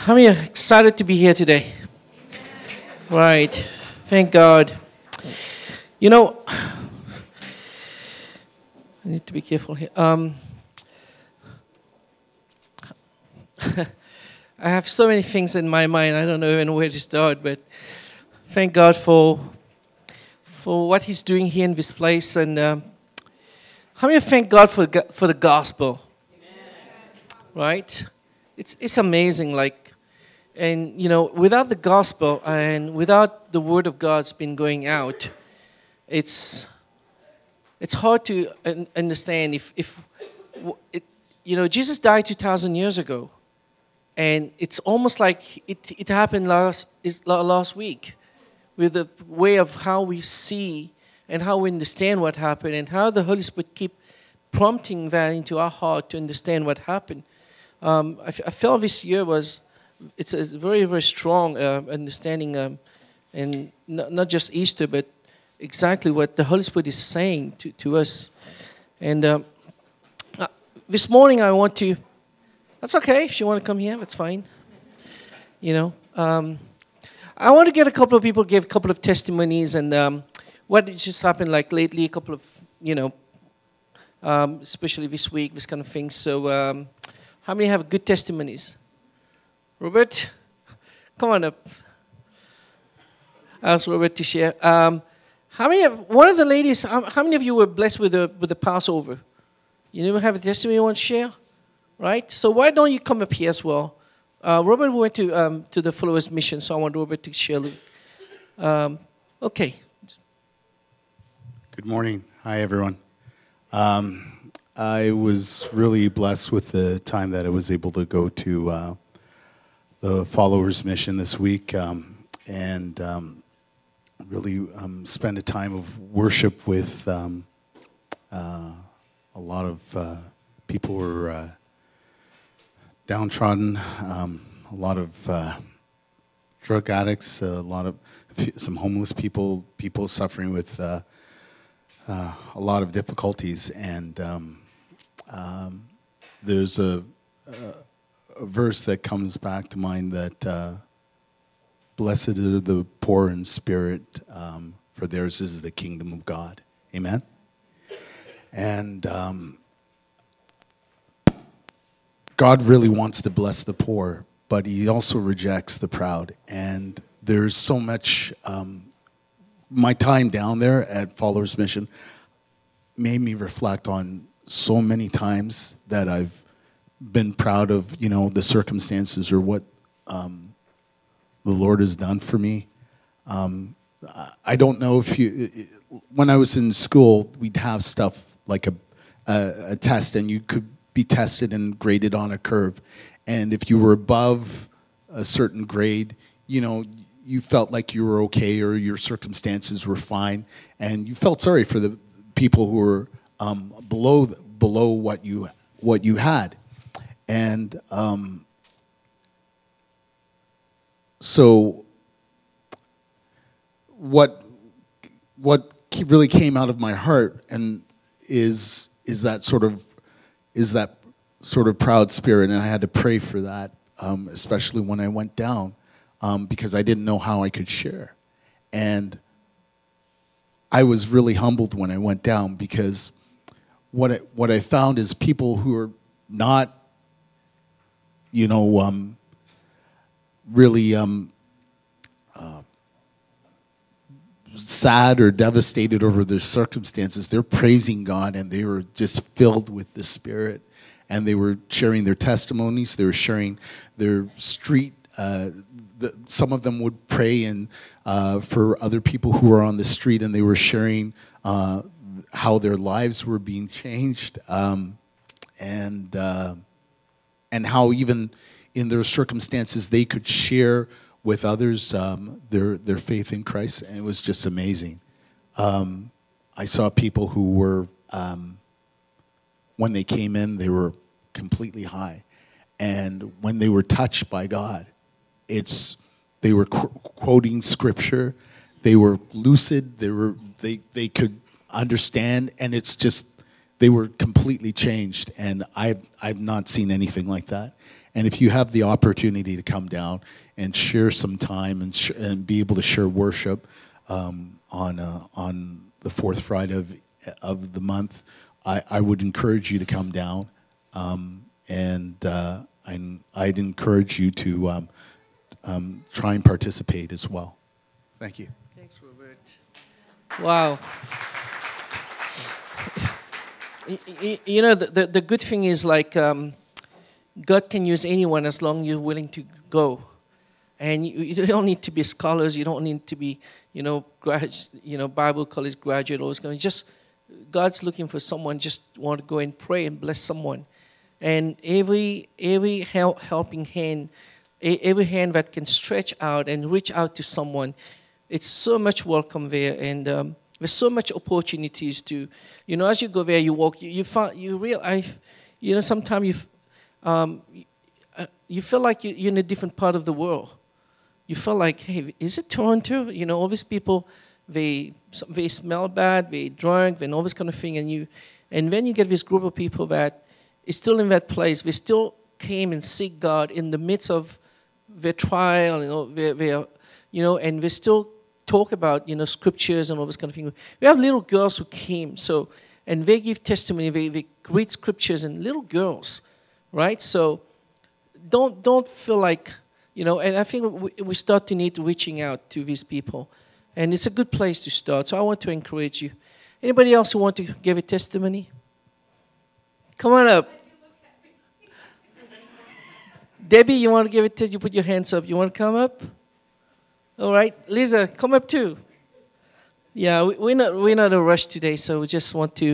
How many are excited to be here today? Right. Thank God. You know, I need to be careful here. I have so many things in my mind. I don't know even where to start, but thank God for what He's doing here in this place. And how many thank God for the gospel? Right? It's amazing. And without the gospel and without the word of God's been going out, it's hard to understand. Jesus died 2,000 years ago, and it's almost like it happened last week, with the way of how we see and how we understand what happened, and how the Holy Spirit keep prompting that into our heart to understand what happened. I felt this year it's a very, very strong understanding, and not just Easter, but exactly what the Holy Spirit is saying to us. And this morning I want to, that's okay, if you want to come here, that's fine. I want to get a couple of people, give a couple of testimonies, and what just happened lately, a couple of, especially this week, this kind of thing. So how many have good testimonies? Robert, come on up. Ask Robert to share. One of the ladies, how many of you were blessed with the Passover? You never have a testimony you want to share? Right? So why don't you come up here as well? Robert went to the Followers Mission, so I want Robert to share. Okay. Good morning. Hi, everyone. I was really blessed with the time that I was able to go to the Followers Mission this week, and really spend a time of worship with a lot of people who were downtrodden, a lot of drug addicts, some homeless people suffering with a lot of difficulties, and there's a verse that comes back to mind that blessed are the poor in spirit, for theirs is the kingdom of God. Amen? And God really wants to bless the poor, but He also rejects the proud. And there's so much, my time down there at Followers Mission made me reflect on so many times that I've been proud of, the circumstances or what the Lord has done for me. I don't know if when I was in school, we'd have stuff like a test, and you could be tested and graded on a curve. And if you were above a certain grade, you felt like you were okay, or your circumstances were fine, and you felt sorry for the people who were below what you had. And so what really came out of my heart and is that sort of proud spirit, and I had to pray for that, especially when I went down, because I didn't know how I could share. And I was really humbled when I went down, because what I found is people who are not really sad or devastated over their circumstances. They're praising God, and they were just filled with the Spirit, and they were sharing their testimonies. They were sharing their street. Some of them would pray for other people who were on the street, and they were sharing how their lives were being changed, and how even in their circumstances they could share with others their faith in Christ, and it was just amazing. I saw people who were, when they came in, they were completely high, and when they were touched by God, they were quoting scripture, they were lucid, they could understand, and they were completely changed, and I've not seen anything like that. And if you have the opportunity to come down and share some time and be able to share worship on the fourth Friday of the month, I would encourage you to come down, and I'd encourage you to try and participate as well. Thank you. Thanks, Robert. Wow. You know, the good thing is, like, God can use anyone as long as you're willing to go. And you don't need to be scholars. You don't need to be, Bible college graduate. Always going. Just God's looking for someone. Just want to go and pray and bless someone. And every helping hand, every hand that can stretch out and reach out to someone, it's so much welcome there. And there's so much opportunities to, as you go there, you walk, you realize, sometimes you feel like you're in a different part of the world. You feel like, hey, is it Toronto? All these people, they smell bad, they drunk, and all this kind of thing. And then you get this group of people that is still in that place. They still came and seek God in the midst of their trial, and they still talk about, scriptures and all this kind of thing. We have little girls who came, and they give testimony. They read scriptures, and little girls, right? So don't feel like, and I think we start to need reaching out to these people. And it's a good place to start. So I want to encourage you. Anybody else who want to give a testimony? Come on up. Debbie, you want to give it? You put your hands up. You want to come up? All right. Lisa, come up too. Yeah, we're not in a rush today, so we just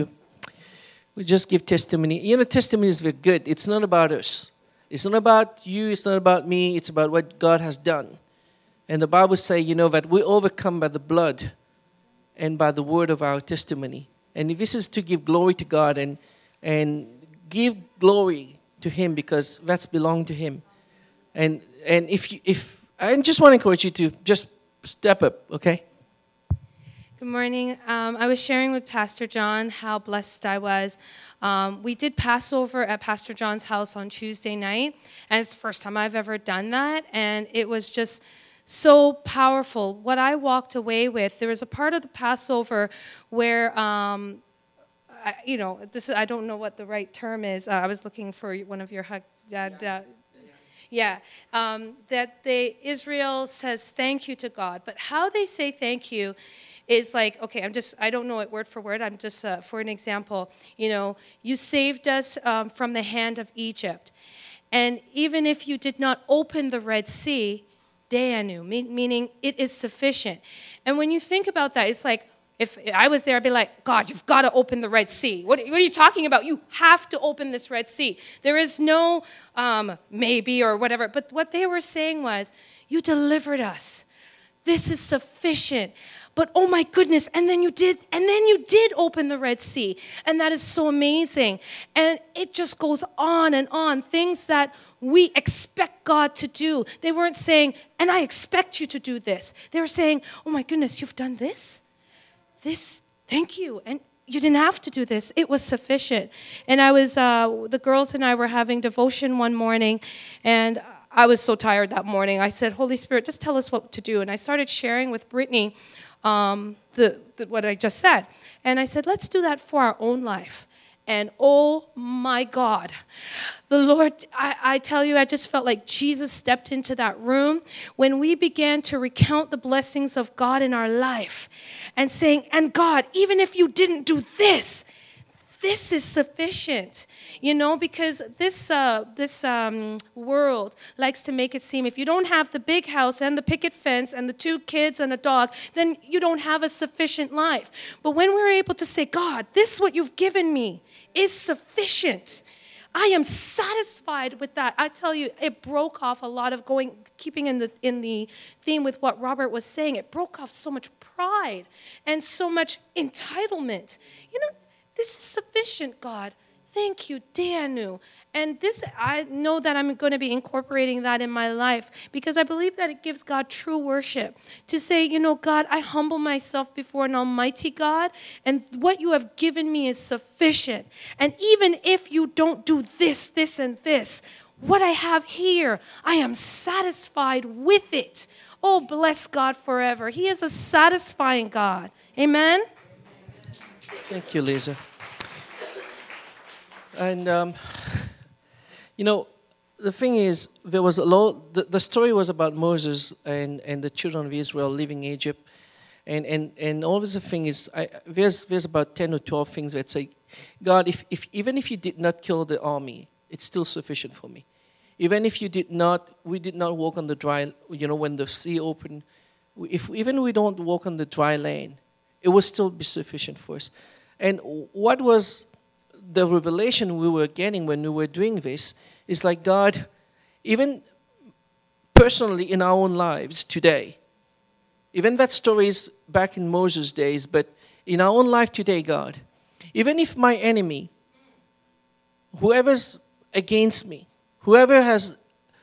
give testimony. Testimonies are good. It's not about us. It's not about you. It's not about me. It's about what God has done. And the Bible says, that we overcome by the blood and by the word of our testimony. And this is to give glory to God and give glory to Him, because that's belong to Him. And if I just want to encourage you to just step up, okay? Good morning. I was sharing with Pastor John how blessed I was. We did Passover at Pastor John's house on Tuesday night, and it's the first time I've ever done that, and it was just so powerful. What I walked away with, there was a part of the Passover where, I don't know what the right term is. I was looking for one of your that Israel says thank you to God, but how they say thank you is like, okay, I don't know it word for word. I'm just, for an example, you saved us from the hand of Egypt. And even if you did not open the Red Sea, Deanu, meaning it is sufficient. And when you think about that, it's like, if I was there, I'd be like, God, you've got to open the Red Sea. What are you talking about? You have to open this Red Sea. There is no maybe or whatever. But what they were saying was, you delivered us. This is sufficient. But oh my goodness, and then you did open the Red Sea. And that is so amazing. And it just goes on and on. Things that we expect God to do. They weren't saying, and I expect you to do this. They were saying, oh my goodness, you've done this? This, thank you. And you didn't have to do this. It was sufficient. And I was, the girls and I were having devotion one morning, and I was so tired that morning. I said, Holy Spirit, just tell us what to do. And I started sharing with Brittany what I just said. And I said, let's do that for our own life. And oh my God, the Lord, I tell you, I just felt like Jesus stepped into that room when we began to recount the blessings of God in our life and saying, and God, even if you didn't do this, this is sufficient, because this world likes to make it seem if you don't have the big house and the picket fence and the 2 kids and a dog, then you don't have a sufficient life. But when we're able to say, God, this what you've given me is sufficient. I am satisfied with that. I tell you, it broke off a lot of keeping in the theme with what Robert was saying. It broke off so much pride and so much entitlement. This is sufficient, God. Thank you, Deanu. And this, I know that I'm going to be incorporating that in my life because I believe that it gives God true worship. To say, God, I humble myself before an almighty God, and what you have given me is sufficient. And even if you don't do this, this, and this, what I have here, I am satisfied with it. Oh, bless God forever. He is a satisfying God. Amen? Thank you, Lisa. And, the thing is, there was a lot, the story was about Moses and the children of Israel leaving Egypt. And always the thing is, there's about 10 or 12 things that say, God, if even if you did not kill the army, it's still sufficient for me. Even if we did not walk on the dry, when the sea opened, even we don't walk on the dry land, it will still be sufficient for us. And what was the revelation we were getting when we were doing this is like, God, even personally in our own lives today, even that story is back in Moses' days, but in our own life today, God, even if my enemy, whoever's against me, whoever has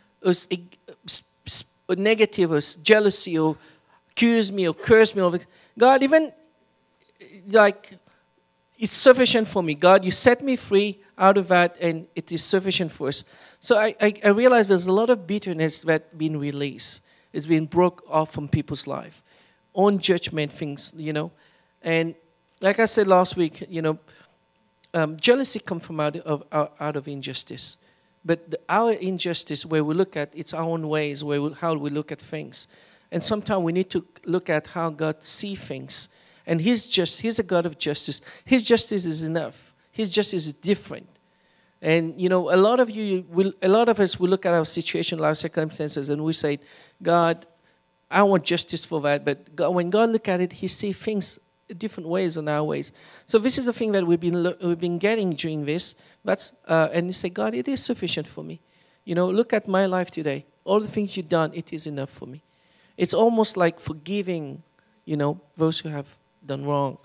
a negative or jealousy or accuse me or curse me, or God, even like it's sufficient for me. God, you set me free out of that, and it is sufficient for us. So I realize there's a lot of bitterness that's been released. It's been broke off from people's life. Own judgment things, And like I said last week, jealousy comes from out of injustice. But our injustice, where we look at, it's our own ways, how we look at things. And sometimes we need to look at how God sees things. And He's a God of justice. His justice is enough. His justice is different. And, a lot of us will look at our situation, our circumstances, and we say, God, I want justice for that. But God, when God looks at it, He sees things different ways than our ways. So this is the thing that we've been getting during this. And you say, God, it is sufficient for me. Look at my life today. All the things you've done, it is enough for me. It's almost like forgiving, those who have done wrong.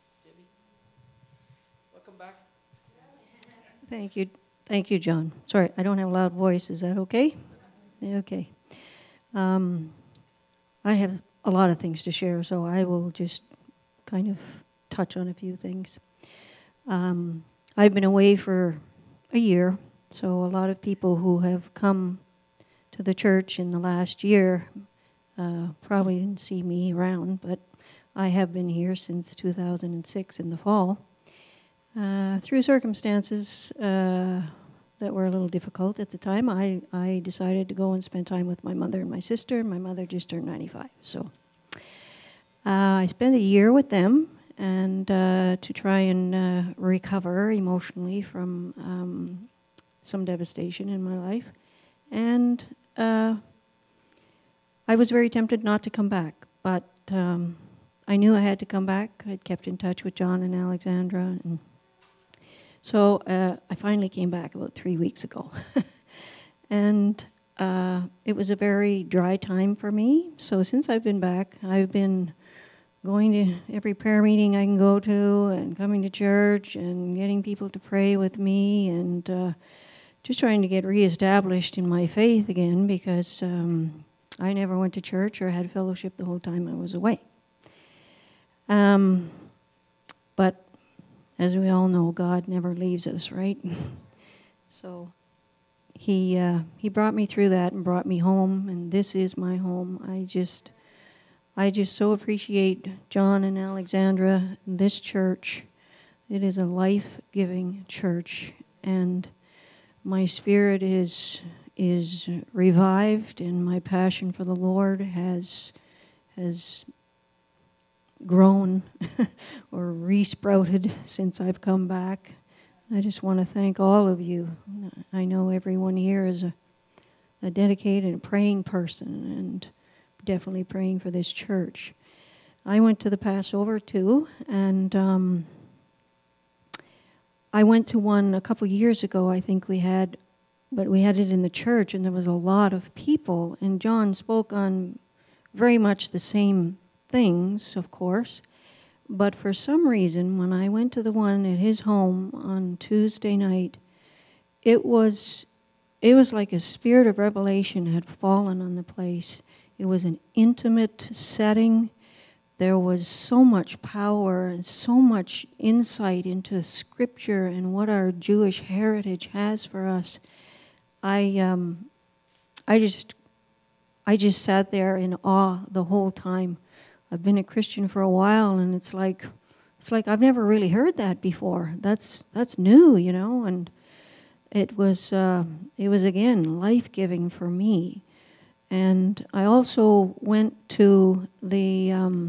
Welcome back. Thank you, John. Sorry, I don't have a loud voice. Is that okay? Okay. I have a lot of things to share, so I will just kind of touch on a few things. I've been away for a year, so a lot of people who have come to the church in the last year probably didn't see me around, but I have been here since 2006 in the fall. Through circumstances that were a little difficult at the time, I decided to go and spend time with my mother and my sister. My mother just turned 95, so I spent a year with them, and to try and recover emotionally from some devastation in my life. And I was very tempted not to come back, but I knew I had to come back. I'd kept in touch with John and Alexandra, and so I finally came back about 3 weeks ago. And it was a very dry time for me. So since I've been back, I've been going to every prayer meeting I can go to and coming to church and getting people to pray with me and just trying to get reestablished in my faith again because I never went to church or had fellowship the whole time I was away. But as we all know, God never leaves us, right? So He brought me through that and brought me home, and this is my home. I just so appreciate John and Alexandra, this church. It is a life-giving church, and my spirit is revived, and my passion for the Lord has grown or resprouted since I've come back. I just want to thank all of you. I know everyone here is a dedicated and praying person, and definitely praying for this church. I went to the Passover too, and I went to one a couple years ago. I think we had it in the church, and there was a lot of people, and John spoke on very much the same things, of course, but for some reason, when I went to the one at his home on Tuesday night, it was like a spirit of revelation had fallen on the place. It was an intimate setting. There was so much power and so much insight into Scripture and what our Jewish heritage has for us. I just sat there in awe the whole time. I've been a Christian for a while, and it's like I've never really heard that before. That's new, you know, and it was again life-giving for me. And I also went to the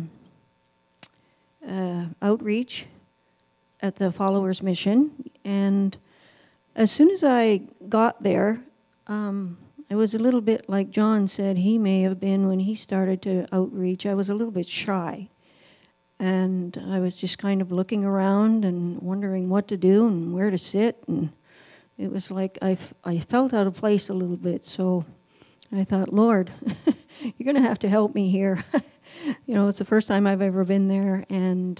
outreach at the Followers Mission, and as soon as I got there, I was a little bit like John said he may have been when he started to outreach. I was a little bit shy, and I was just kind of looking around and wondering what to do and where to sit, and it was like I felt out of place a little bit. So I thought, Lord, you're going to have to help me here. You know, it's the first time I've ever been there, and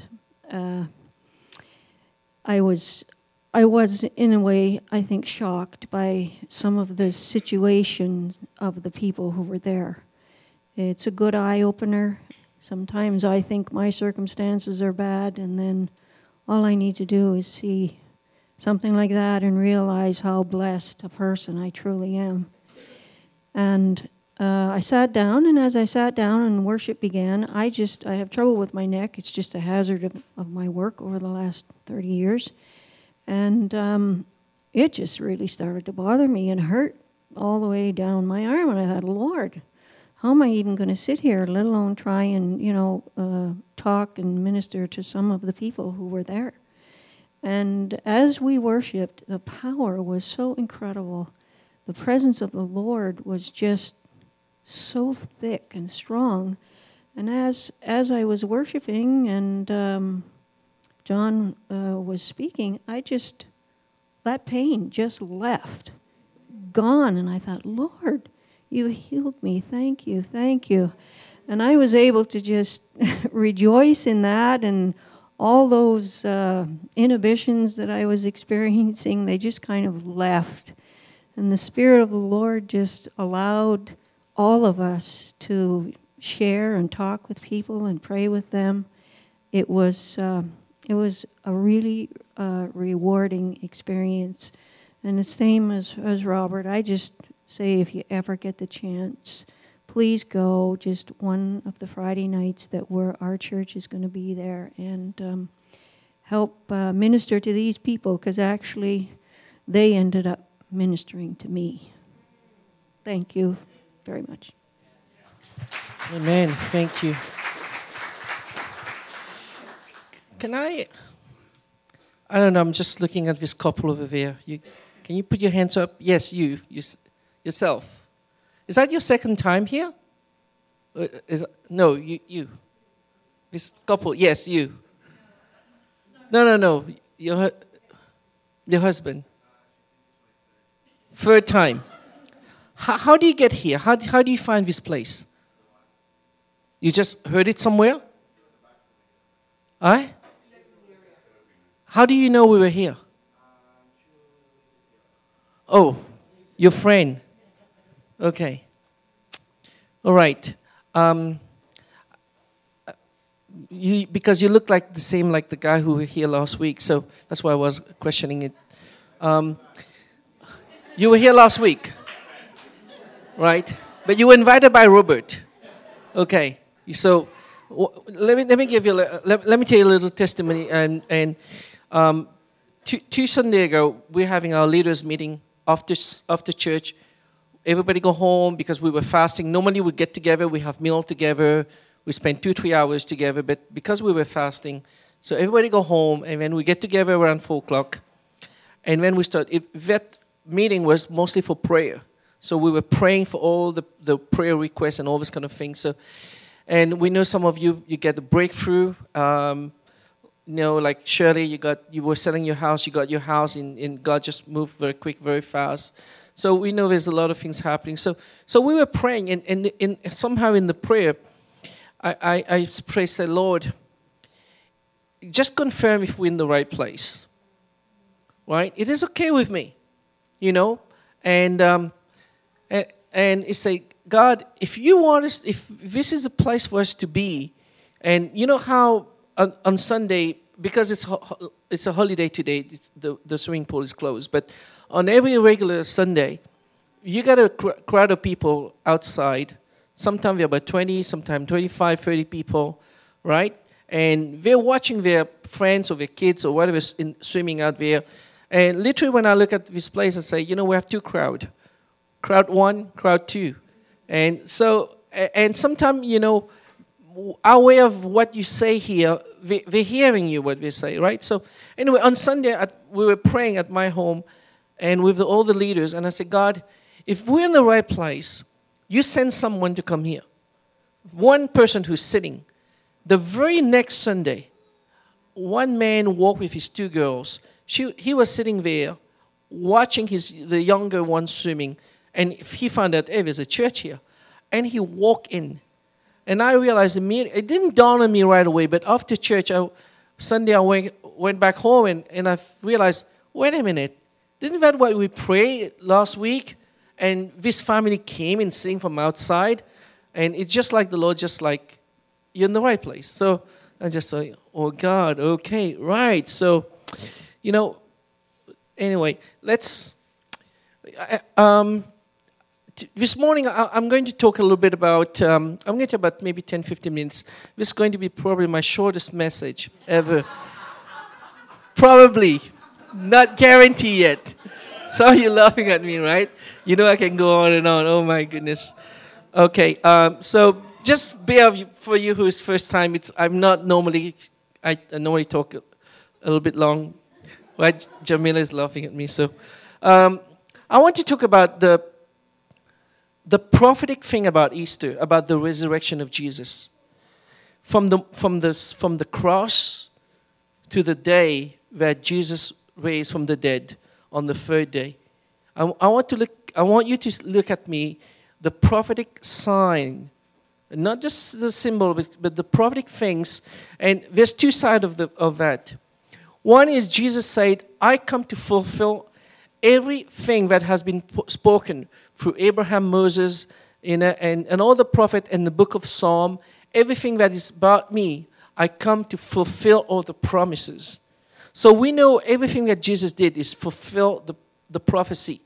I was in a way, I think, shocked by some of the situations of the people who were there. It's a good eye-opener. Sometimes I think my circumstances are bad, and then all I need to do is see something like that and realize how blessed a person I truly am. And I sat down, and as I sat down and worship began, I have trouble with my neck. It's just a hazard of my work over the last 30 years. And it just really started to bother me and hurt all the way down my arm. And I thought, Lord, how am I even going to sit here, let alone try and, talk and minister to some of the people who were there? And as we worshiped, the power was so incredible. The presence of the Lord was just so thick and strong. And as I was worshiping and John was speaking, that pain just left, gone. And I thought, Lord, you healed me. Thank you, thank you. And I was able to just rejoice in that, and all those inhibitions that I was experiencing, they just kind of left. And the Spirit of the Lord just allowed all of us to share and talk with people and pray with them. It was a really rewarding experience. And the same as Robert, I just say if you ever get the chance, please go just one of the Friday nights that our church is going to be there, and help minister to these people, because actually they ended up ministering to me. Thank you very much. Amen. Thank you. Can I don't know, I'm just looking at this couple over there. Can you put your hands up? Yes, yourself. Is that your second time here? No, you. This couple, yes, you. No. Your husband. Third time. How do you get here? How do you find this place? You just heard it somewhere? Huh? How do you know we were here? Oh, your friend. Okay. All right. Because you look like the same like the guy who was here last week, so that's why I was questioning it. You were here last week, right? But you were invited by Robert. Okay. So let me give you let me tell you a little testimony. And 2 Sunday ago, we're having our leaders meeting after church. Everybody go home because we were fasting. Normally we get together, we have meal together, we spend 2-3 hours together. But because we were fasting, so everybody go home, and then we get together around 4:00, and then we start. That meeting was mostly for prayer. So we were praying for all the prayer requests and all this kind of thing. So, and we know some of you get the breakthrough. Like Shirley, you were selling your house, you got your house, and God just moved very quick, very fast. So we know there's a lot of things happening. So we were praying, and somehow in the prayer, I prayed, say, Lord, just confirm if we're in the right place. Right? It is okay with me, and it's like, God, if you want us, if this is a place for us to be, and you know how on Sunday, because it's a holiday today, the swimming pool is closed, but on every regular Sunday, you got a crowd of people outside. Sometimes they're about 20, sometimes 25, 30 people, right? And they're watching their friends or their kids or whatever swimming out there. And literally when I look at this place, I say, we have two crowd. Crowd one, crowd two. And so, and sometimes, our way of what you say here, they're hearing you what we say, right? So anyway, on Sunday, we were praying at my home and with all the leaders. And I said, God, if we're in the right place, you send someone to come here. One person who's sitting. The very next Sunday, one man walked with his two girls. He was sitting there watching the younger one swimming. And he found out, hey, there's a church here. And he walked in. And I realized immediately, it didn't dawn on me right away, but after church, Sunday I went back home and I realized, wait a minute, didn't that what we prayed last week? And this family came and sang from outside. And it's just like the Lord, just like, you're in the right place. So I just thought, oh God, okay, right. So, anyway, let's... this morning, I'm going to talk a little bit about, I'm going to talk about maybe 10, 15 minutes. This is going to be probably my shortest message ever. Probably. Not guaranteed yet. So you're laughing at me, right? I can go on and on. Oh, my goodness. Okay, so just bear for you who's first time, I'm not normally, I normally talk a little bit long. Right? Jamila is laughing at me. So I want to talk about the prophetic thing about Easter, about the resurrection of Jesus. From the cross to the day that Jesus raised from the dead on the third day. I want you to look at me, the prophetic sign, not just the symbol, but the prophetic things. And there's two sides of that. One is Jesus said, I come to fulfill everything that has been spoken through Abraham, Moses, and all the prophets in the book of Psalm, everything that is about me, I come to fulfill all the promises. So we know everything that Jesus did is fulfill the prophecy.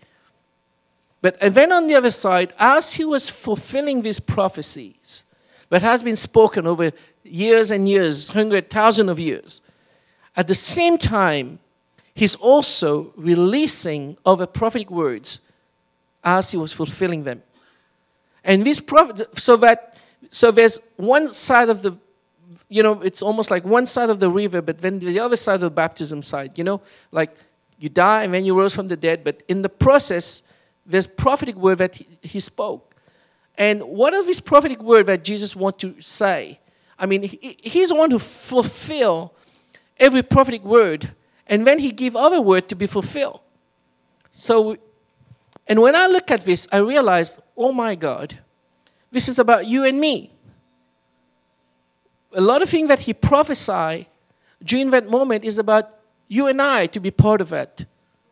And then on the other side, as he was fulfilling these prophecies that has been spoken over years and years, 100,000 of years, at the same time, he's also releasing other prophetic words as he was fulfilling them. And this so there's one side of the, it's almost like one side of the river, but then the other side of the baptism side, like you die and then you rose from the dead, but in the process, there's prophetic word that he spoke. And what of his prophetic word that Jesus wants to say? I mean, he's the one who fulfill every prophetic word, and then he give other word to be fulfilled. So, and when I look at this, I realized, oh my God, this is about you and me. A lot of things that he prophesied during that moment is about you and I to be part of it.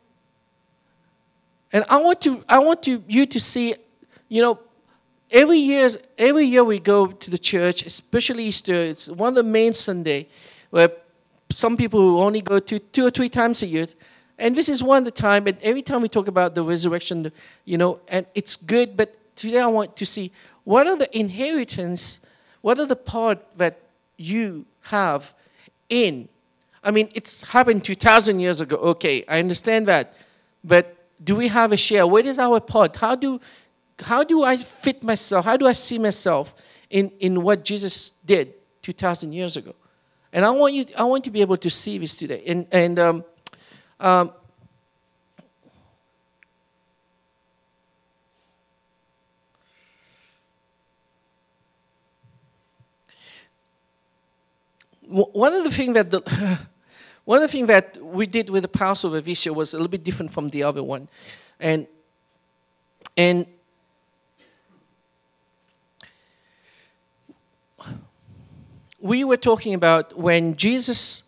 And I want you to see, every year we go to the church, especially Easter. It's one of the main Sunday where some people who only go to 2 or 3 times a year. And this is one of the time, and every time we talk about the resurrection, and it's good, but today I want to see what are the inheritance, what are the part that you have in. I mean, it's happened 2,000 years ago. Okay, I understand that. But do we have a share? Where is our part? How do I fit myself? How do I see myself in what Jesus did 2,000 years ago? And I want you to be able to see this today. One of the things that we did with the Passover this year was a little bit different from the other one, and we were talking about when Jesus,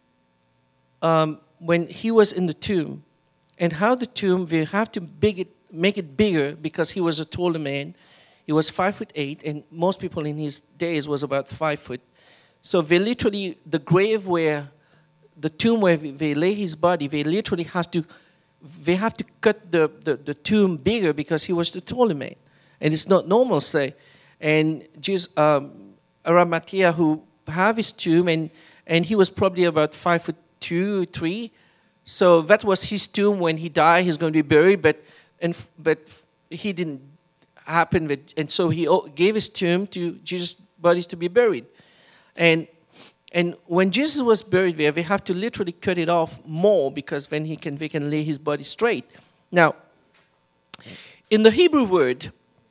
when he was in the tomb, and how the tomb, they have to make it bigger because he was a taller man. He was 5'8", and most people in his days was about 5 foot. So they literally, the grave where, the tomb where they lay his body, they they have to cut the tomb bigger because he was the taller man. And it's not normal, say. And Jesus, Arimathea, who have his tomb, and he was probably about 5'2", 3". So that was his tomb. When he died, he's going to be buried, but he didn't happen. And so he gave his tomb to Jesus' bodies to be buried. And when Jesus was buried there, they have to literally cut it off more because then they can lay his body straight. Now, in the Hebrew word,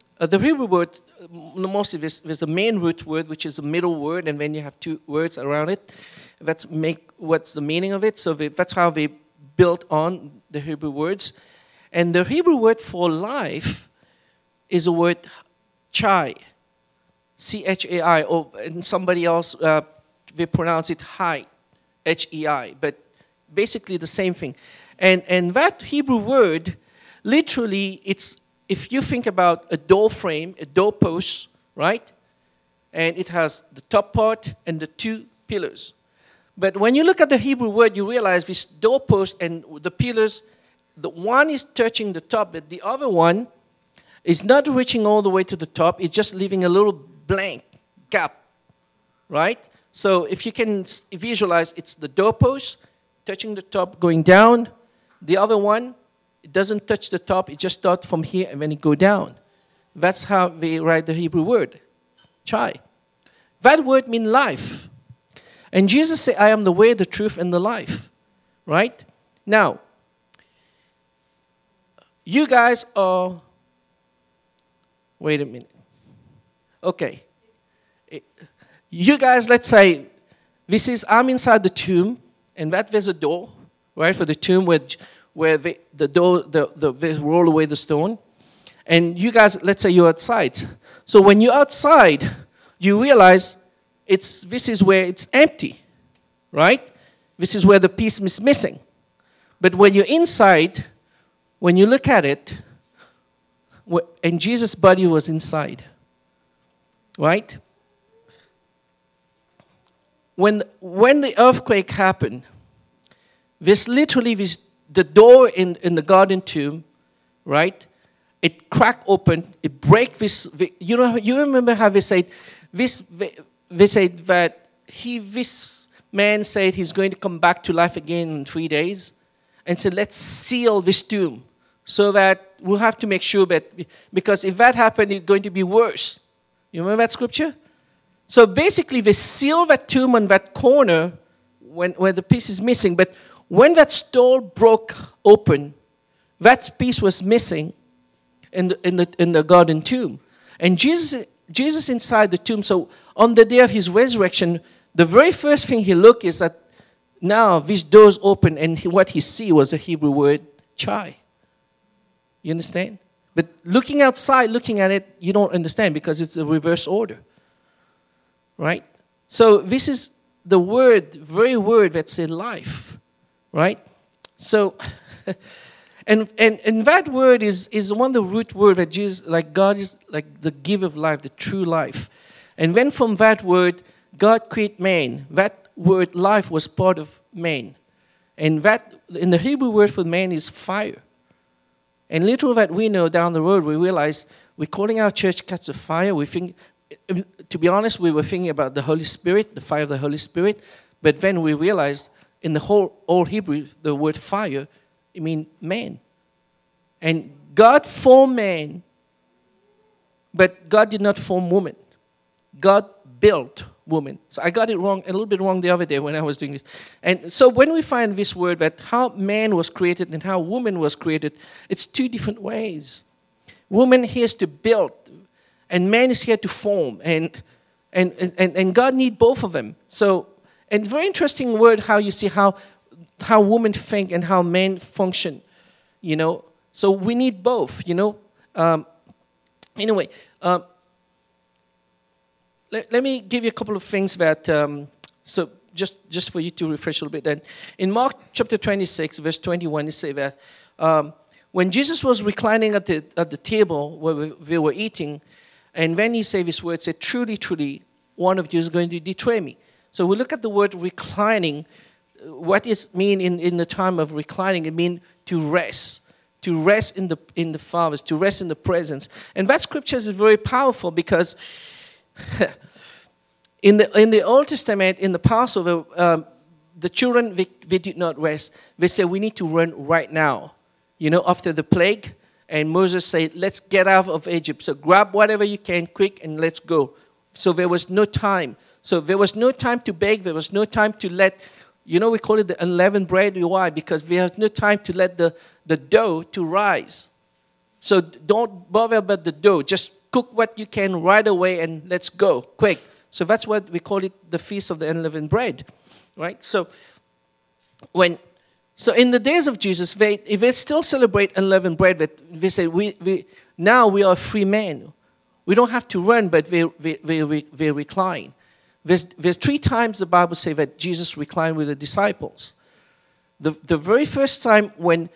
mostly there's the main root word, which is the middle word, and then you have two words around it. What's the meaning of it. So that's how they built on the Hebrew words. And the Hebrew word for life is the word chai, C-H-A-I, or and somebody else, they pronounce it hai, H-E-I, but basically the same thing. And that Hebrew word, literally, it's, if you think about a door frame, a door post, right? And it has the top part and the two pillars. But when you look at the Hebrew word, you realize this door post and the pillars, the one is touching the top, but the other one is not reaching all the way to the top. It's just leaving a little blank gap, right? So if you can visualize, it's the doorpost touching the top, going down. The other one, it doesn't touch the top. It just starts from here and then it go down. That's how they write the Hebrew word, chai. That word means life. And Jesus said, I am the way, the truth, and the life, right? Now, you guys are, wait a minute. Okay. You guys, let's say, I'm inside the tomb, and that there's a door, right, for the tomb where they roll away the stone. And you guys, let's say you're outside. So when you're outside, you realize this is where it's empty, right? This is where the piece is missing. But when you're inside, when you look at it, and Jesus' body was inside, right? When the earthquake happened, the door in the garden tomb, right? It cracked open. It break this. You remember how they said this? They said that this man said he's going to come back to life again in 3 days, and said let's seal this tomb so that we'll have to make sure that, because if that happened, it's going to be worse. You remember that scripture? So basically, they seal that tomb on that corner where the piece is missing. But when that stone broke open, that piece was missing in the garden tomb. And Jesus inside the tomb. So on the day of his resurrection, the very first thing he looked is that now these doors open, and what he see was the Hebrew word chai. You understand? But looking outside, looking at it, you don't understand because it's a reverse order. Right? So this is the very word that's in life. Right? So, and that word is one of the root words that Jesus, like God is like the giver of life, the true life. And then from that word, God created man. That word life was part of man. And that, in the Hebrew word for man is fire. And little that we know down the road, we realize we're calling our church Cats of Fire. We think, to be honest, we were thinking about the Holy Spirit, the fire of the Holy Spirit. But then we realized in the whole Old Hebrew, the word fire, it means man. And God formed man, but God did not form woman. God built woman. So I got it wrong, a little bit wrong the other day when I was doing this. And so when we find this word, that how man was created and how woman was created, it's two different ways. Woman here is to build, and man is here to form. And God needs both of them. So, and very interesting word how you see how women think and how men function, you know. So we need both, you know. Anyway, let me give you a couple of things that, so just for you to refresh a little bit. Then in Mark chapter 26, verse 21, it says that when Jesus was reclining at the table where they were eating, and when he said this word, said, truly, truly, one of you is going to betray me. So we look at the word reclining. What does it mean in the time of reclining? It means rest. To rest in the Father, to rest in the presence. And that scripture is very powerful because in the Old Testament, in the Passover, the children, they did not rest. They said, we need to run right now. After the plague. And Moses said, let's get out of Egypt. So grab whatever you can quick and let's go. So there was no time. So there was no time to bake. There was no time to let, we call it the unleavened bread. Why? Because we have no time to let the dough to rise. So don't bother about the dough. Just cook what you can right away and let's go, quick. So that's what we call it, the Feast of the Unleavened Bread, right? So in the days of Jesus, if they still celebrate unleavened bread, they say, now we are free men. We don't have to run, but they recline. There's 3 times the Bible says that Jesus reclined with the disciples. The very first time when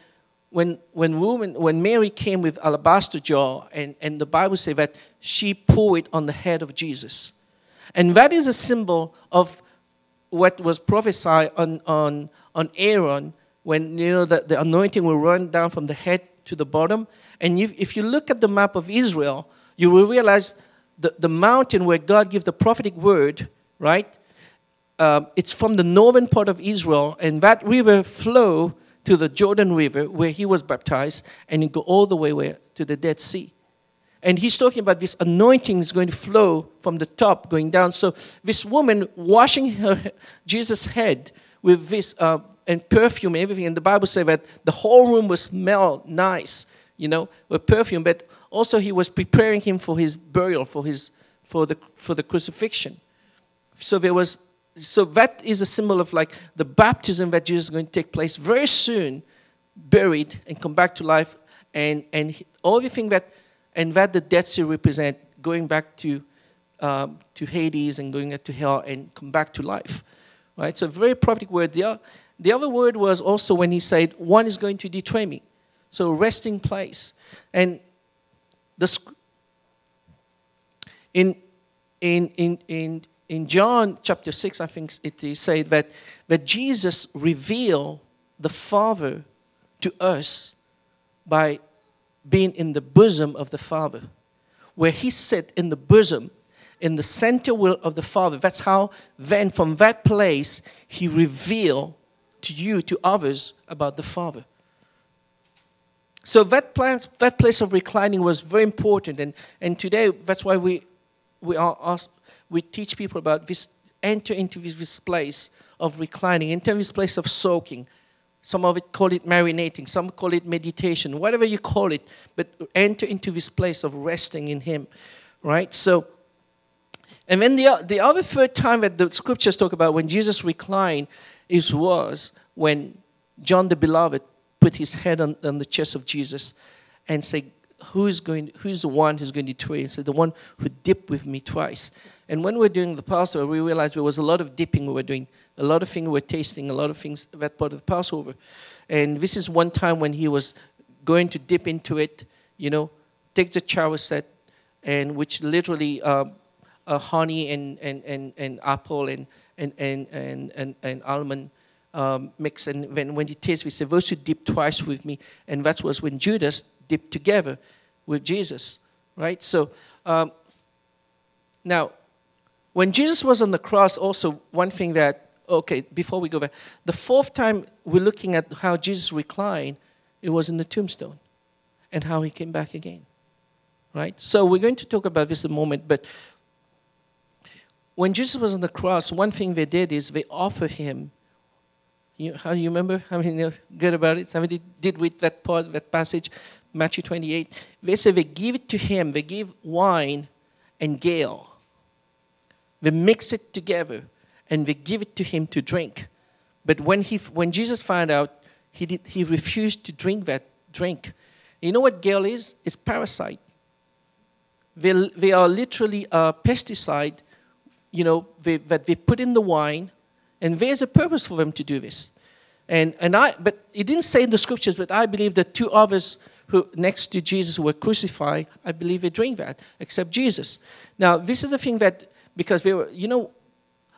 Mary came with alabaster jar, and the Bible says that she poured it on the head of Jesus. And that is a symbol of what was prophesied on Aaron, when the anointing will run down from the head to the bottom. And if you look at the map of Israel, you will realize the mountain where God gives the prophetic word, right? It's from the northern part of Israel, and that river flow to the Jordan River where he was baptized, and it go all the way to the Dead Sea. And he's talking about this anointing is going to flow from the top going down. So this woman washing Jesus' head with this and perfume and everything. And the Bible says that the whole room will smell nice, with perfume. But also he was preparing him for his burial, for the crucifixion. So that is a symbol of like the baptism that Jesus is going to take place very soon, buried and come back to life, and everything that the Dead Sea represent, going back to Hades and going to hell and come back to life, right? So very prophetic word. The other word was also when he said, one is going to betray me. So resting place. And in John chapter 6, I think it is said that Jesus revealed the Father to us by being in the bosom of the Father, where he sat in the bosom, in the center will of the Father. That's how then from that place he revealed to you, to others, about the Father. So that place of reclining was very important, and today that's why we teach people about this. Enter into this place of reclining, enter this place of soaking. Some of it call it marinating, some call it meditation, whatever you call it, but enter into this place of resting in Him, right? So, and then the other third time that the scriptures talk about when Jesus reclined was when John the Beloved put his head on the chest of Jesus and said, who's the one who's going to betray? He said, the one who dipped with me twice. And when we were doing the Passover, we realized there was a lot of dipping we were doing, a lot of things we were tasting, a lot of things that part of the Passover. And this is one time when he was going to dip into it, take the charoset, and which literally honey and apple and almond mix. And when you taste, we say, those who dip twice with me. And that was when Judas dipped together with Jesus, right? So now, when Jesus was on the cross, also one thing that, before we go back, the fourth time we're looking at how Jesus reclined, it was in the tombstone and how he came back again, right? So we're going to talk about this in a moment, but when Jesus was on the cross, one thing they did is they offered him. How do you remember? How many know good about it? Somebody did read that part, that passage, Matthew 28. They say they give it to him. They give wine and gall. They mix it together and they give it to him to drink. But when Jesus found out, he refused to drink that drink. You know what gall is? It's parasite. They are literally a pesticide, that they put in the wine, and there's a purpose for them to do this. But it didn't say in the scriptures, but I believe that 2 others who next to Jesus were crucified, I believe they drank that, except Jesus. Now, this is the thing that, because they were,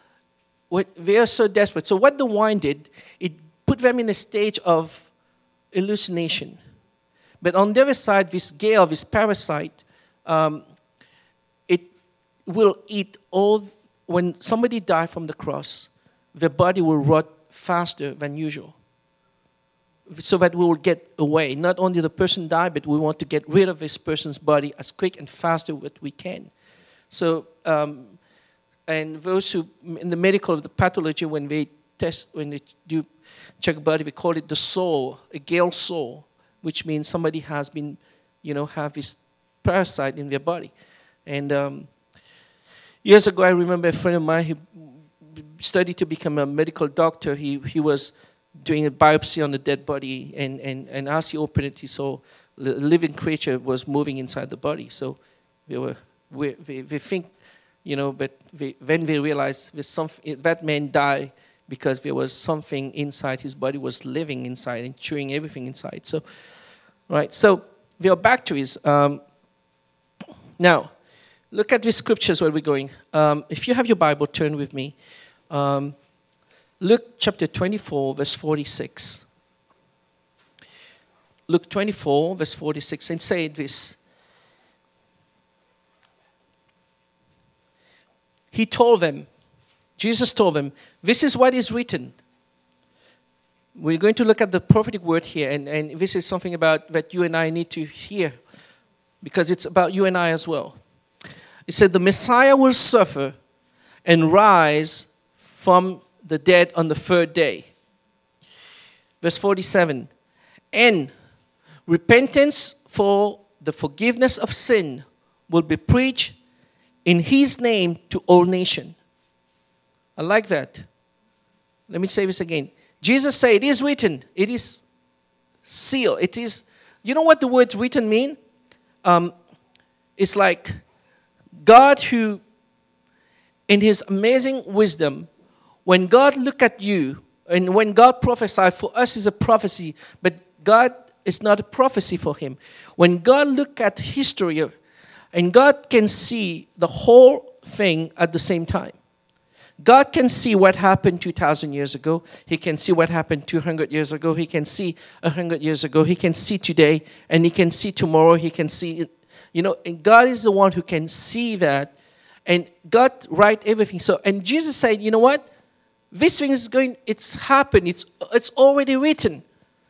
they are so desperate. So what the wine did, it put them in a stage of hallucination. But on the other side, this Gale, this parasite, it will eat all. When somebody dies from the cross, the body will rot faster than usual. So that we will get away. Not only the person died, but we want to get rid of this person's body as quick and faster as we can. So, and those who, in the medical, the pathology, when they do check a body, they call it the soul, a Gale soul, which means somebody has been, have this parasite in their body. And years ago, I remember a friend of mine, he studied to become a medical doctor. He was doing a biopsy on the dead body, and as he opened it, he saw the living creature was moving inside the body. So they think, but then they realized that man died because there was something inside his body was living inside and chewing everything inside. So, right. So there are bacteria. Now, look at these scriptures where we're going. If you have your Bible, turn with me. Luke chapter 24, verse 46. Luke 24, verse 46, and say this. He told them, Jesus told them, this is what is written. We're going to look at the prophetic word here, and this is something about that you and I need to hear, because it's about you and I as well. It said, the Messiah will suffer and rise from the dead on the third day. Verse 47, and repentance for the forgiveness of sin will be preached in his name to all nations. I like that. Let me say this again. Jesus said, it is written, it is sealed. It is, you know what the word written mean? It's like God who, in his amazing wisdom, when God look at you, and when God prophesied, for us is a prophecy, but God is not a prophecy for him. When God look at history, and God can see the whole thing at the same time. God can see what happened 2,000 years ago. He can see what happened 200 years ago. He can see 100 years ago. He can see today, and he can see tomorrow. He can see, and God is the one who can see that, and God write everything. So, and Jesus said, you know what? This thing is it's happened. It's already written.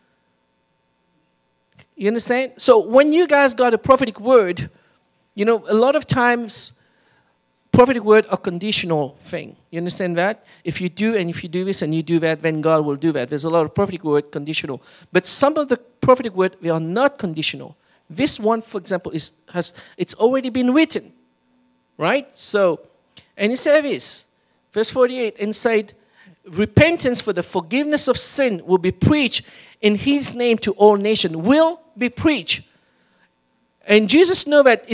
You understand? So when you guys got a prophetic word, a lot of times prophetic word are conditional thing. You understand that? If you do and if you do this and you do that, then God will do that. There's a lot of prophetic word conditional. But some of the prophetic word, they are not conditional. This one, for example, it's already been written. Right? So, and he said this, verse 48, and said, repentance for the forgiveness of sin will be preached in his name to all nations. Will be preached. And Jesus knew that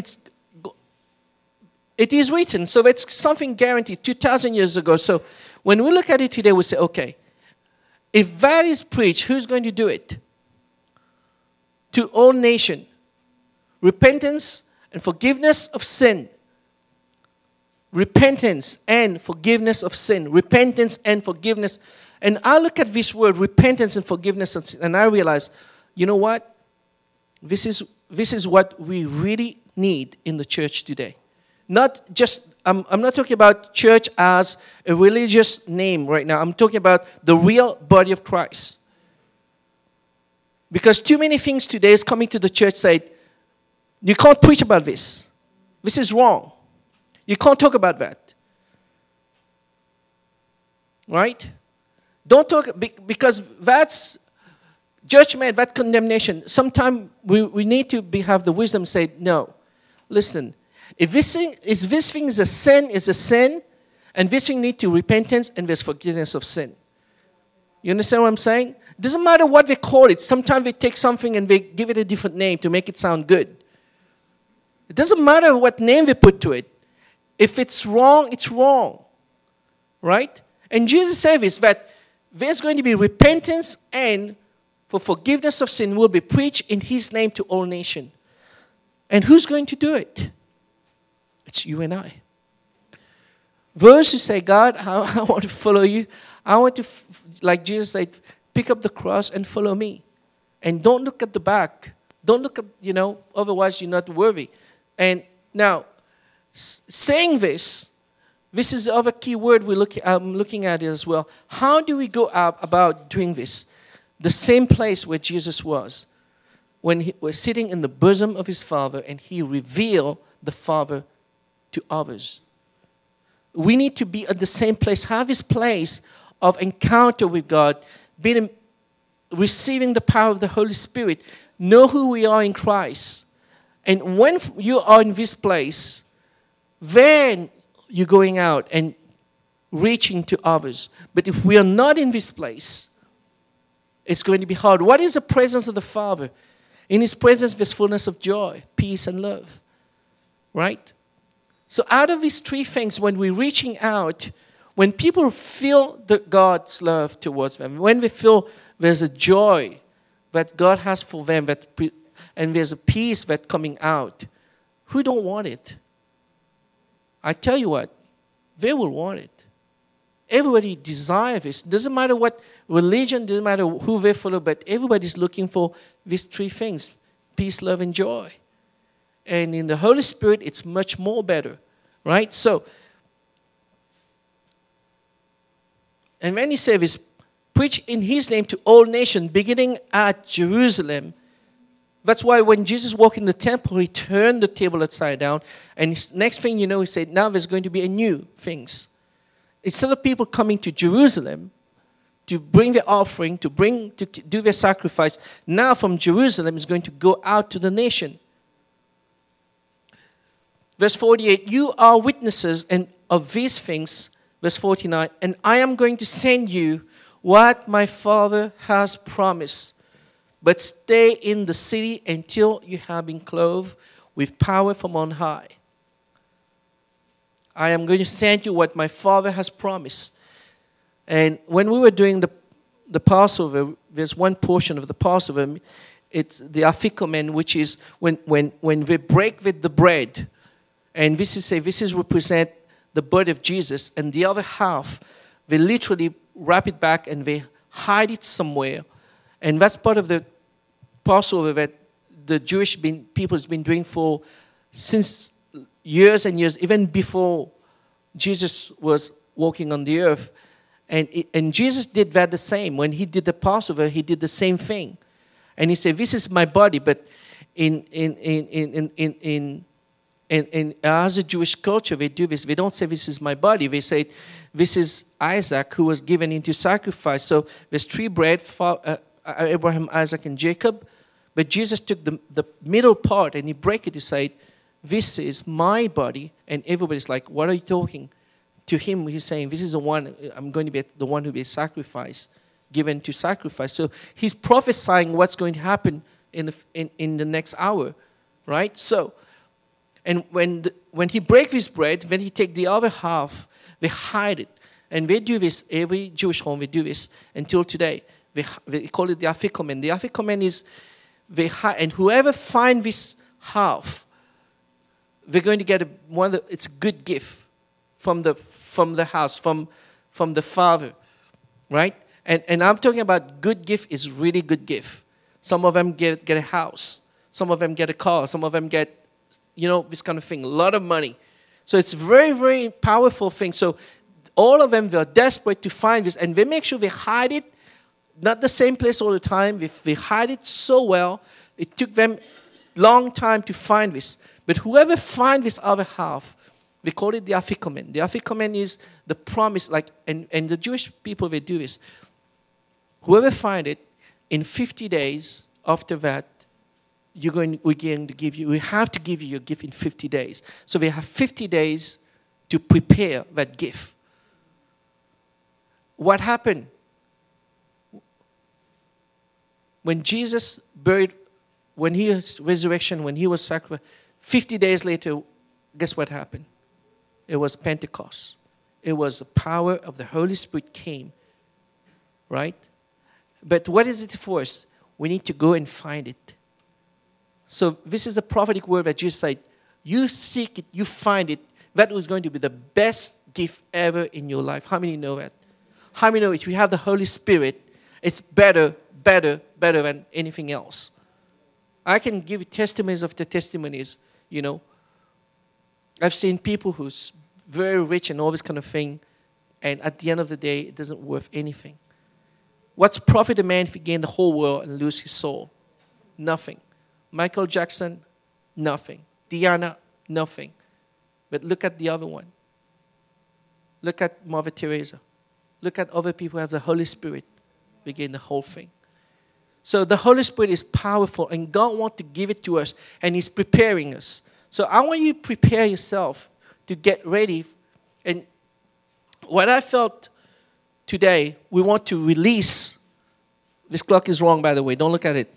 it is written. So that's something guaranteed 2,000 years ago. So when we look at it today, we say, okay, if that is preached, who's going to do it? To all nations. Repentance and forgiveness of sin. Repentance and forgiveness of sin. Repentance and forgiveness. And I look at this word, repentance and forgiveness of sin, and I realize, you know what? This is what we really need in the church today. Not just, I'm not talking about church as a religious name right now. I'm talking about the real body of Christ. Because too many things today is coming to the church say, you can't preach about this. This is wrong. You can't talk about that. Right? Don't talk, because that's judgment, that condemnation. Sometimes we need to have the wisdom to say, no, listen, if this thing is a sin, it's a sin, and this thing needs to repentance and there's forgiveness of sin. You understand what I'm saying? It doesn't matter what they call it. Sometimes they take something and they give it a different name to make it sound good. It doesn't matter what name they put to it. If it's wrong, it's wrong. Right? And Jesus said this, that there's going to be repentance and for forgiveness of sin will be preached in his name to all nations. And who's going to do it? It's you and I. Those who say, God, I want to follow you. I want to, like Jesus said, pick up the cross and follow me. And don't look at the back. Don't look at, otherwise you're not worthy. And now, saying this is the other key word I'm looking at it as well. How do we go about doing this? The same place where Jesus was, when he was sitting in the bosom of his Father and he revealed the Father to others. We need to be at the same place, have this place of encounter with God, receiving the power of the Holy Spirit, know who we are in Christ. And when you are in this place, then you're going out and reaching to others. But if we are not in this place, it's going to be hard. What is the presence of the Father? In his presence, there's fullness of joy, peace, and love. Right? So out of these three things, when we're reaching out, when people feel God's love towards them, when they feel there's a joy that God has for them, and there's a peace that's coming out, who don't want it? I tell you what, they will want it. Everybody desires this. Doesn't matter what religion, doesn't matter who they follow, but everybody's looking for these three things: peace, love, and joy. And in the Holy Spirit, it's much more better, right? So, and when he said this, preach in his name to all nations, beginning at Jerusalem. That's why when Jesus walked in the temple, he turned the table upside down. And next thing you know, he said, now there's going to be a new things. Instead of people coming to Jerusalem to bring their offering, to do their sacrifice, now from Jerusalem is going to go out to the nation. Verse 48, you are witnesses of these things. Verse 49, and I am going to send you what my Father has promised. But stay in the city until you have been clothed with power from on high. I am going to send you what my Father has promised. And when we were doing the Passover, there's one portion of the Passover, it's the afikomen, which is when they break with the bread. And this is represent the body of Jesus. And the other half, they literally wrap it back and they hide it somewhere. And that's part of the Passover that the Jewish people has been doing since years and years, even before Jesus was walking on the earth. And Jesus did that the same. When he did the Passover, he did the same thing. And he said, this is my body. But as a Jewish culture, they do this. They don't say, this is my body. They say, this is Isaac who was given into sacrifice. So there's three bread, Abraham, Isaac, and Jacob. But Jesus took the middle part and he broke it. He said, this is my body. And everybody's like, what are you talking? To him, he's saying, this is the one, I'm going to be the one who will be sacrificed, given to sacrifice. So he's prophesying what's going to happen in the next hour, right? So, and when he breaks this bread, when he take the other half, they hide it. And they do this, every Jewish home, they do this until today. They call it the afikomen. The afikomen is, and whoever finds this half, they're going to get it's a good gift from the house, from the Father, right? And I'm talking about good gift is really good gift. Some of them get a house. Some of them get a car. Some of them get, this kind of thing, a lot of money. So it's very, very powerful thing. So all of them, they're desperate to find this, and they make sure they hide it, not the same place all the time. They hide it so well. It took them long time to find this. But whoever finds this other half, they call it the afikomen. The afikomen is the promise, and the Jewish people, they do this. Whoever finds it, in 50 days after that, we have to give you your gift in 50 days. So they have 50 days to prepare that gift. What happened? When Jesus buried, when he was resurrection, when he was sacrificed, 50 days later, guess what happened? It was Pentecost. It was the power of the Holy Spirit came, right? But what is it for us? We need to go and find it. So this is the prophetic word that Jesus said, you seek it, you find it. That was going to be the best gift ever in your life. How many know that? How many know if you have the Holy Spirit, it's better better than anything else. I can give you testimonies of the testimonies, you know. I've seen people who's very rich and all this kind of thing, and at the end of the day, it doesn't worth anything. What's profit a man if he gain the whole world and lose his soul? Nothing. Michael Jackson, nothing. Diana, nothing. But look at the other one. Look at Mother Teresa. Look at other people who have the Holy Spirit. We gain the whole thing. So the Holy Spirit is powerful, and God wants to give it to us, and He's preparing us. So I want you to prepare yourself to get ready. And what I felt today, we want to release. This clock is wrong, by the way. Don't look at it.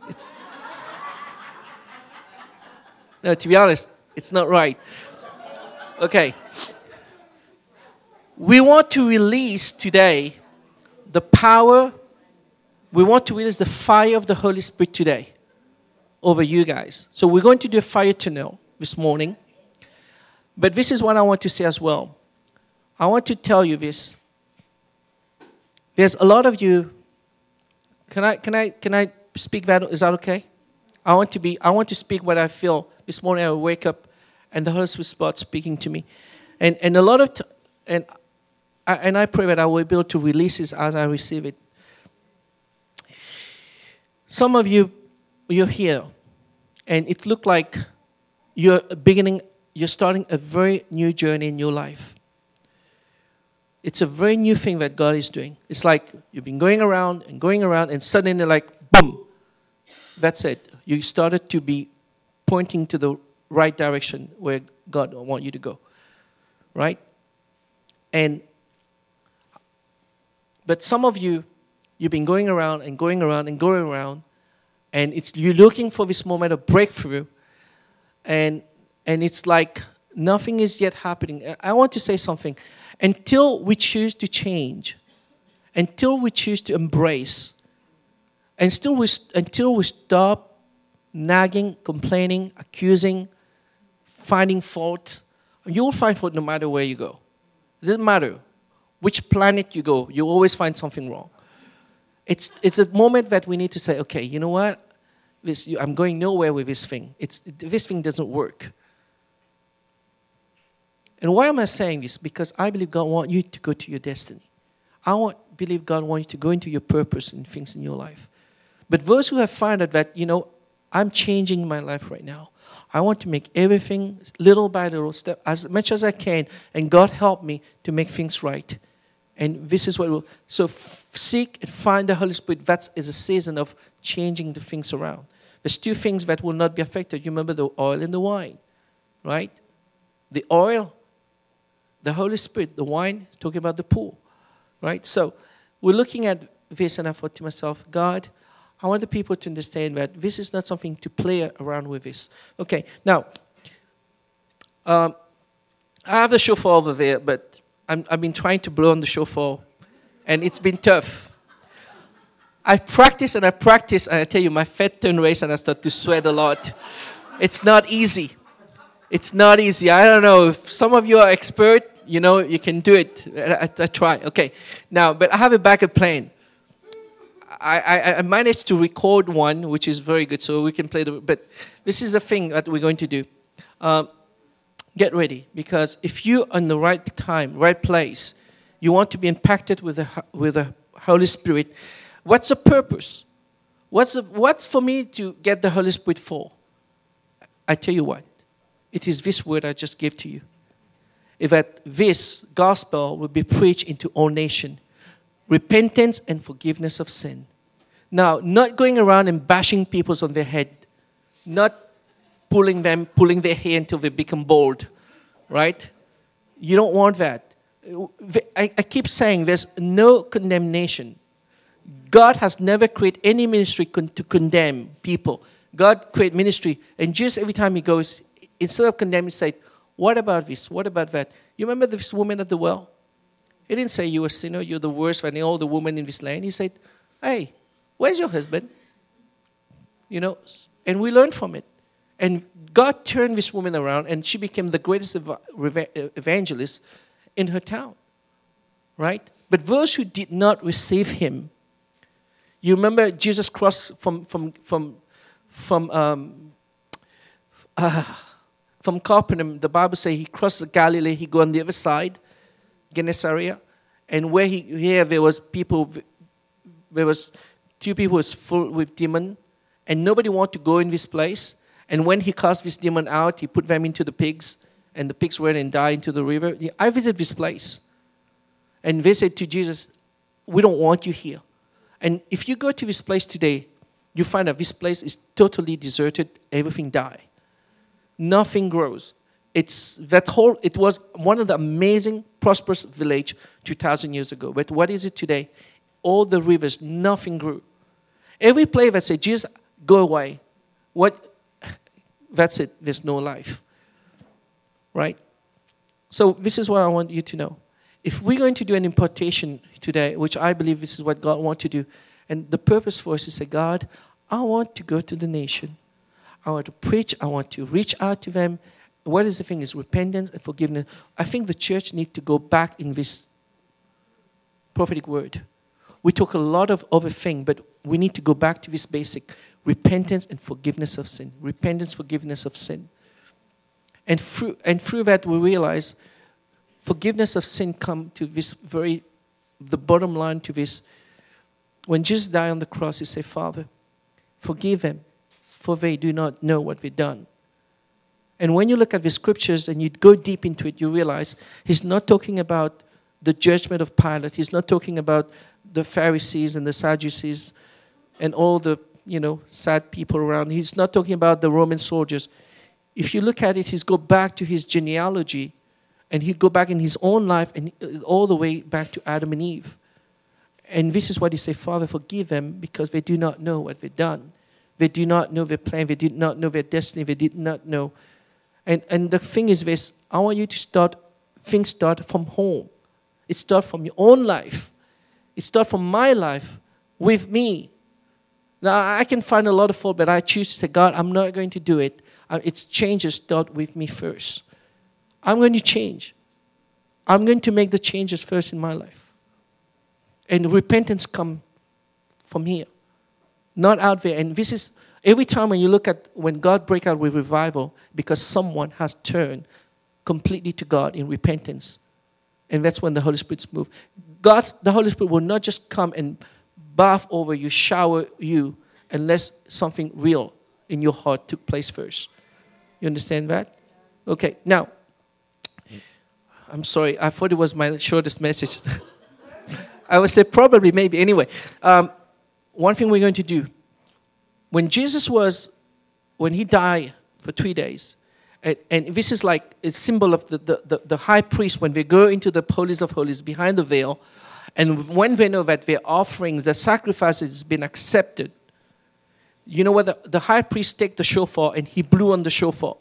No, to be honest, it's not right. Okay. We want to release today the power. We want to release the fire of the Holy Spirit today over you guys. So we're going to do a fire tunnel this morning. But this is what I want to say as well. I want to tell you this. There's a lot of you. Can I speak that? Is that okay? I want to speak what I feel. This morning I wake up and the Holy Spirit starts speaking to me. And a lot of and I pray that I will be able to release this as I receive it. Some of you, you're here, and it looked like you're starting a very new journey in your life. It's a very new thing that God is doing. It's like you've been going around, and suddenly like, boom, that's it. You started to be pointing to the right direction where God wants you to go, right? But some of you, you've been going around, and you're looking for this moment of breakthrough, and it's like nothing is yet happening. I want to say something. Until we choose to change, until we choose to embrace, until we stop nagging, complaining, accusing, finding fault, you'll find fault no matter where you go. It doesn't matter which planet you go, you always find something wrong. It's a moment that we need to say, okay, you know what? I'm going nowhere with this thing. This thing doesn't work. And why am I saying this? Because I believe God wants you to go to your destiny. Believe God wants you to go into your purpose and things in your life. But those who have found out that, I'm changing my life right now. I want to make everything little by little, step as much as I can, and God help me to make things right. And this is what seek and find the Holy Spirit. That is a season of changing the things around. There's two things that will not be affected. You remember the oil and the wine, right? The oil, the Holy Spirit, the wine, talking about the pool, right? So we're looking at this, and I thought to myself, God, I want the people to understand that this is not something to play around with this. Okay, now, I have the shofar over there, but I've been trying to blow on the shofar, and it's been tough. I practice, and I tell you, my fat turn race, and I start to sweat a lot. It's not easy. It's not easy. I don't know. If some of you are expert, you can do it. I try. Okay, now, but I have a backup plan. I managed to record one, which is very good, so we can play but this is the thing that we're going to do. Get ready, because if you're in the right time, right place, you want to be impacted with the Holy Spirit. What's the purpose? What's for me to get the Holy Spirit for? I tell you what. It is this word I just gave to you. That this gospel will be preached into all nations. Repentance and forgiveness of sin. Now, not going around and bashing people on their head. Not pulling their hair until they become bald. Right? You don't want that. I keep saying there's no condemnation. God has never created any ministry to condemn people. God created ministry, and just every time He goes, instead of condemning, He said, what about this? What about that? You remember this woman at the well? He didn't say, you're a sinner, you're the worst than all the women in this land. He said, hey, where's your husband? And we learned from it. And God turned this woman around, and she became the greatest evangelist in her town. Right? But those who did not receive Him, You remember Jesus crossed from Capernaum. The Bible says he crossed the Galilee. He go on the other side, Gennesaret, and here there was people. There was two people who was full with demon, and nobody wanted to go in this place. And when he cast this demon out, he put them into the pigs, and the pigs went and died into the river. I visited this place, and they said to Jesus, "We don't want you here." And if you go to this place today, you find that this place is totally deserted. Everything died. Nothing grows. It was one of the amazing, prosperous village 2,000 years ago. But what is it today? All the rivers, nothing grew. Every place that said, Jesus, go away. That's it. There's no life. Right? So this is what I want you to know. If we're going to do an impartation today, which I believe this is what God wants to do, and the purpose for us is say, God, I want to go to the nation. I want to preach. I want to reach out to them. What is the thing? Is repentance and forgiveness. I think the church needs to go back in this prophetic word. We talk a lot of other things, but we need to go back to this basic repentance and forgiveness of sin. Repentance, forgiveness of sin. And through that we realize forgiveness of sin come to this the bottom line to this. When Jesus died on the cross, he said, Father, forgive them, for they do not know what they've done. And when you look at the scriptures and you go deep into it, you realize he's not talking about the judgment of Pilate. He's not talking about the Pharisees and the Sadducees and all the, sad people around. He's not talking about the Roman soldiers. If you look at it, he's go back to his genealogy, and he go back in his own life and all the way back to Adam and Eve. And this is what he said, Father, forgive them because they do not know what they've done. They do not know their plan. They did not know their destiny. They did not know. And the thing is this, I want you to start from home. It starts from your own life. It starts from my life with me. Now, I can find a lot of fault, but I choose to say, God, I'm not going to do it. Its changes start with me first. I'm going to change. I'm going to make the changes first in my life. And repentance comes from here, not out there. And this is, every time when you look at when God breaks out with revival, because someone has turned completely to God in repentance. And that's when the Holy Spirit's move. God, the Holy Spirit will not just come and bath over you, shower you, unless something real in your heart took place first. You understand that? Okay, now, I'm sorry, I thought it was my shortest message. I would say probably, maybe. Anyway, one thing we're going to do. When he died for 3 days, and this is like a symbol of the high priest when they go into the holies of holies behind the veil, and when they know that their offering, the sacrifice has been accepted, you know what, the high priest take the shofar and he blew on the shofar.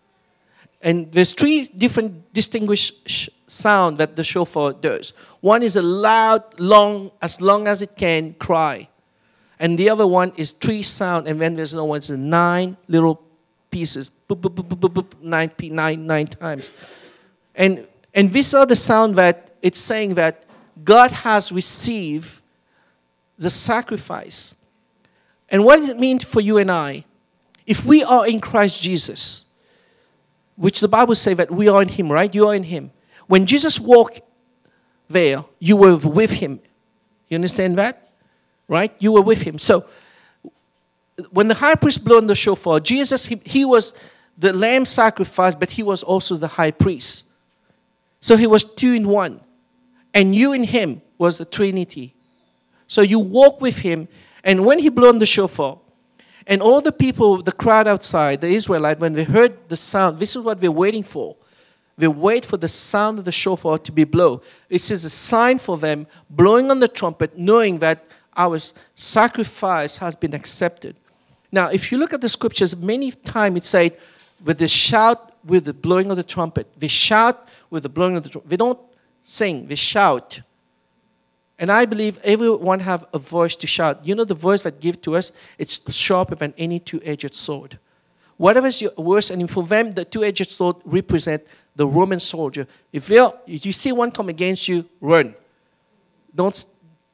And there's three different distinguished sound that the shofar does. One is a loud, long as it can, cry. And the other one is three sound, and then there's no one. It's 9 little pieces. Boop, boop, boop, boop, boop, boop, nine times. And these are the sound that it's saying that God has received the sacrifice. And what does it mean for you and I? If we are in Christ Jesus, which the Bible says that we are in Him, right? You are in Him. When Jesus walked there, you were with Him. You understand that? Right? You were with Him. So, when the high priest blew on the shofar, Jesus, he was the lamb sacrifice, but He was also the high priest. So He was 2 in 1. And you in Him was the Trinity. So you walk with Him, and when He blew on the shofar, and all the people, the crowd outside, the Israelites, when they heard the sound, this is what they're waiting for. They wait for the sound of the shofar to be blown. This is a sign for them, blowing on the trumpet, knowing that our sacrifice has been accepted. Now, if you look at the scriptures, many times it says, with the shout, with the blowing of the trumpet. They shout with the blowing of the trumpet. They don't sing, they shout. And I believe everyone have a voice to shout. You know the voice that gives to us, it's sharper than any two-edged sword. Whatever is your worst, and for them, the two-edged sword represent the Roman soldier. If you see one come against you, run. Don't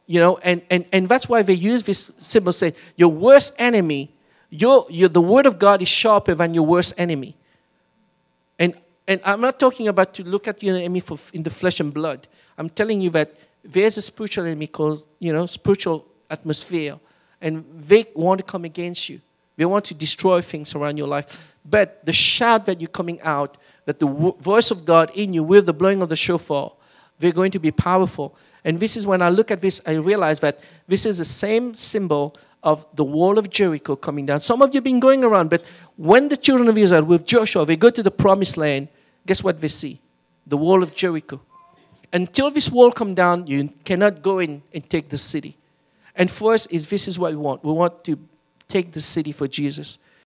You know, and that's why they use this symbol, say, your worst enemy, the word of God is sharper than your worst enemy. And I'm not talking about to look at your enemy in the flesh and blood. I'm telling you that there's a spiritual enemy called, spiritual atmosphere. And they want to come against you. They want to destroy things around your life. But the shout that you're coming out, that the voice of God in you with the blowing of the shofar, they're going to be powerful. And this is when I look at this, I realize that this is the same symbol of the wall of Jericho coming down. Some of you have been going around, but when the children of Israel with Joshua, they go to the promised land, guess what they see? The wall of Jericho. Until this wall come down, you cannot go in and take the city. And for us, this is what we want. We want to take the city for Jesus.